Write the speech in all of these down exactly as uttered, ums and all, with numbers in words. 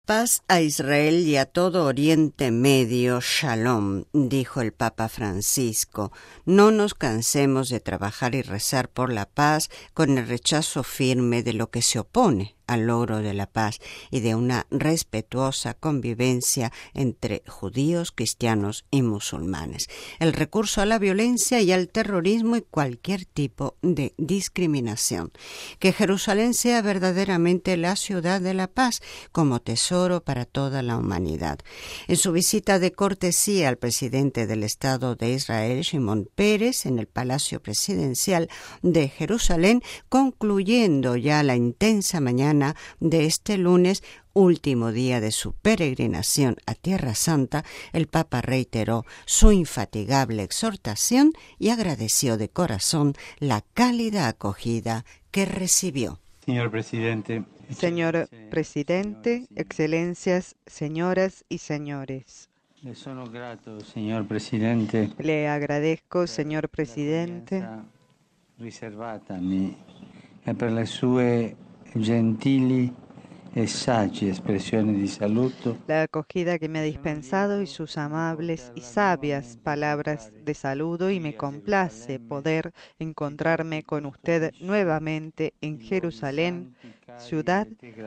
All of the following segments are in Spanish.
Paz a Israel y a todo Oriente Medio, Shalom, dijo el Papa Francisco. No nos cansemos de trabajar y rezar por la paz con el rechazo firme de lo que se opone al logro de la paz y de una respetuosa convivencia entre judíos, cristianos y musulmanes. El recurso a la violencia y al terrorismo y cualquier tipo de discriminación. Que Jerusalén sea verdaderamente la ciudad de la paz, como tesoro para toda la humanidad. En su visita de cortesía al presidente del Estado de Israel, Shimon Peres, en el Palacio Presidencial de Jerusalén, concluyendo ya la intensa mañana de este lunes, último día de su peregrinación a Tierra Santa, el Papa reiteró su infatigable exhortación y agradeció de corazón la cálida acogida que recibió. Señor presidente, Señor presidente, excelencias, señoras y señores. Le sono grato, señor presidente. Le agradezco, señor presidente, riservatami e per le sue gentili e saggi espressioni di saluto. La acogida que me ha dispensado y sus amables y sabias palabras de saludo, y me complace poder encontrarme con usted nuevamente en Jerusalén, ciudad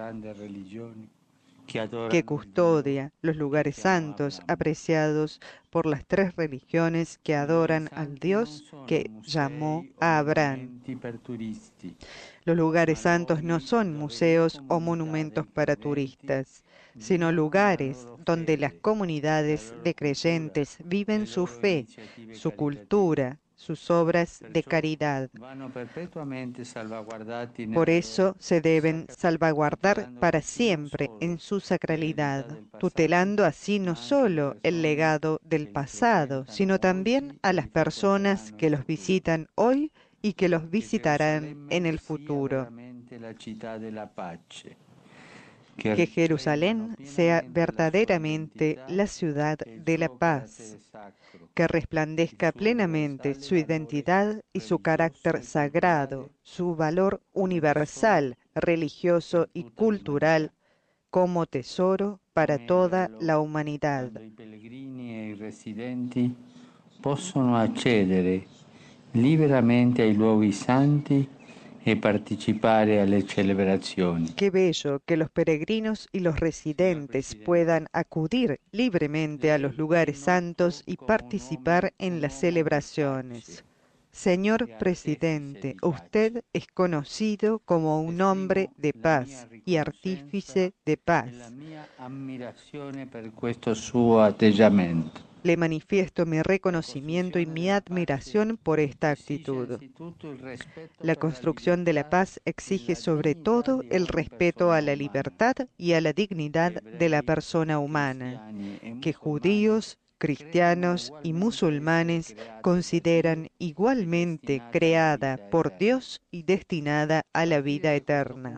que custodia los lugares santos apreciados por las tres religiones que adoran al Dios que llamó a Abraham. Los lugares santos no son museos o monumentos para turistas, sino lugares donde las comunidades de creyentes viven su fe, su cultura, sus obras de caridad. Por eso se deben salvaguardar para siempre en su sacralidad, tutelando así no solo el legado del pasado, sino también a las personas que los visitan hoy y que los visitarán en el futuro. Que Jerusalén sea verdaderamente la ciudad de la paz, que resplandezca plenamente su identidad y su carácter sagrado, su valor universal, religioso y cultural, como tesoro para toda la humanidad. I pellegrini e i residenti possono accedere liberamente ai luoghi santi e partecipare alle celebrazioni. Qué bello que los peregrinos y los residentes puedan acudir libremente a los lugares santos y participar en las celebraciones. Señor presidente, usted es conocido como un hombre de paz y artífice de paz. La mia ammirazione per questo suo atteggiamento. Le manifiesto mi reconocimiento y mi admiración por esta actitud. La construcción de la paz exige sobre todo el respeto a la libertad y a la dignidad de la persona humana, que judíos, cristianos y musulmanes consideran igualmente creada por Dios y destinada a la vida eterna.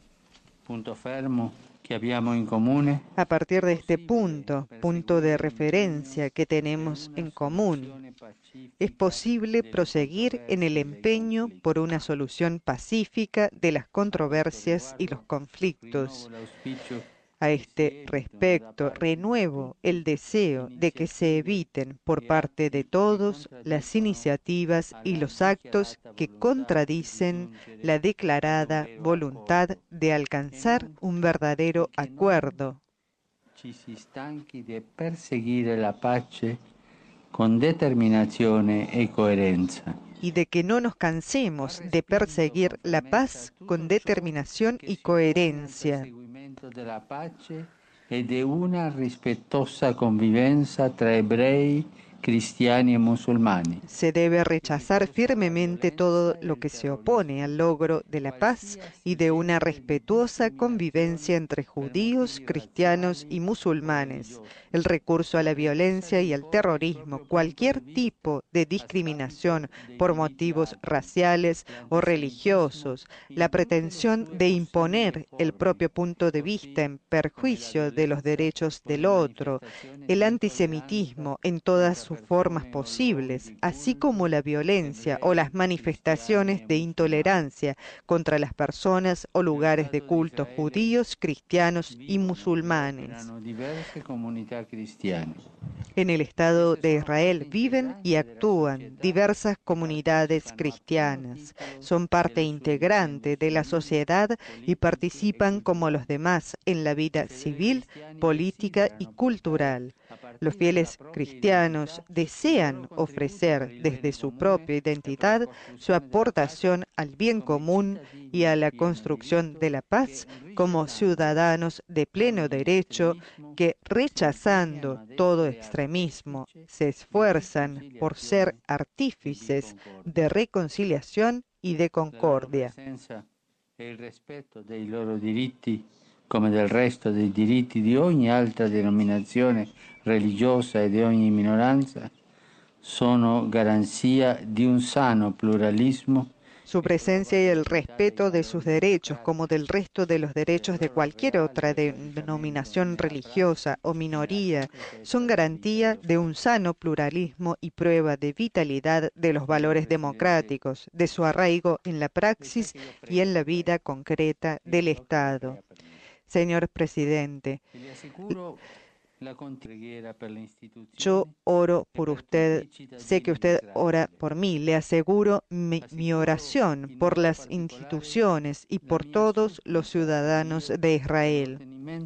Punto fermo que abbiamo in comune. A partir de este punto, punto de referencia que tenemos en común, es posible proseguir en el empeño por una solución pacífica de las controversias y los conflictos. A este respecto, renuevo el deseo de que se eviten por parte de todos las iniciativas y los actos que contradicen la declarada voluntad de alcanzar un verdadero acuerdo. Ci si stanchi di perseguire la pace con determinazione e coerenza. Y de que no nos cansemos de perseguir la paz con determinación y coherencia. Della pace e di una rispettosa convivenza tra ebrei, cristiani e musulmani. Se debe rechazar firmemente todo lo que se opone al logro de la paz y de una respetuosa convivencia entre judíos, cristianos y musulmanes. El recurso a la violencia y al terrorismo, cualquier tipo de discriminación por motivos raciales o religiosos, la pretensión de imponer el propio punto de vista en perjuicio de los derechos del otro, el antisemitismo en todas sus formas posibles, así como la violencia o las manifestaciones de intolerancia contra las personas o lugares de culto judíos, cristianos y musulmanes. En el Estado de Israel viven y actúan diversas comunidades cristianas. Son parte integrante de la sociedad y participan como los demás en la vida civil, política y cultural. Los fieles cristianos desean ofrecer desde su propia identidad su aportación al bien común y a la construcción de la paz como ciudadanos de pleno derecho que, rechazando todo extremismo, se esfuerzan por ser artífices de reconciliación y de concordia. El respeto dei loro diritti, come del resto dei diritti di ogni altra denominazione religiosa e di ogni minoranza, sono garanzia di un sano pluralismo. Su presencia y el respeto de sus derechos, como del resto de los derechos de cualquier otra denominación religiosa o minoría, son garantía de un sano pluralismo y prueba de vitalidad de los valores democráticos, de su arraigo en la praxis y en la vida concreta del Estado. Señor presidente, yo oro por usted, sé que usted ora por mí, le aseguro mi, mi oración por las instituciones y por todos los ciudadanos de Israel.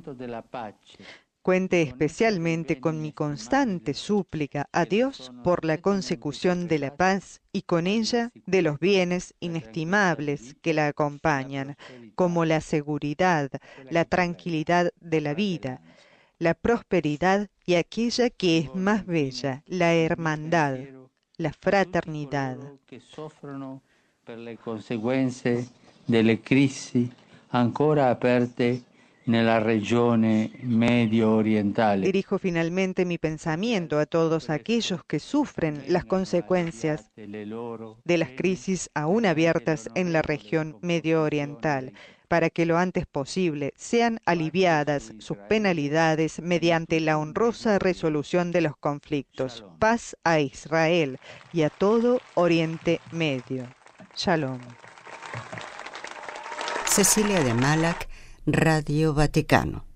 Cuente especialmente con mi constante súplica a Dios por la consecución de la paz y con ella de los bienes inestimables que la acompañan, como la seguridad, la tranquilidad de la vida, la prosperidad y aquella que es más bella, la hermandad, la fraternidad. Que soffrono per le conseguenze delle crisi ancora aperte nella regione medio orientale. Dirijo finalmente mi pensamiento a todos aquellos que sufren las consecuencias de las crisis aún abiertas en la región medio oriental, para que lo antes posible sean aliviadas sus penalidades mediante la honrosa resolución de los conflictos. Paz a Israel y a todo Oriente Medio. Shalom. Cecilia de Malac, Radio Vaticano.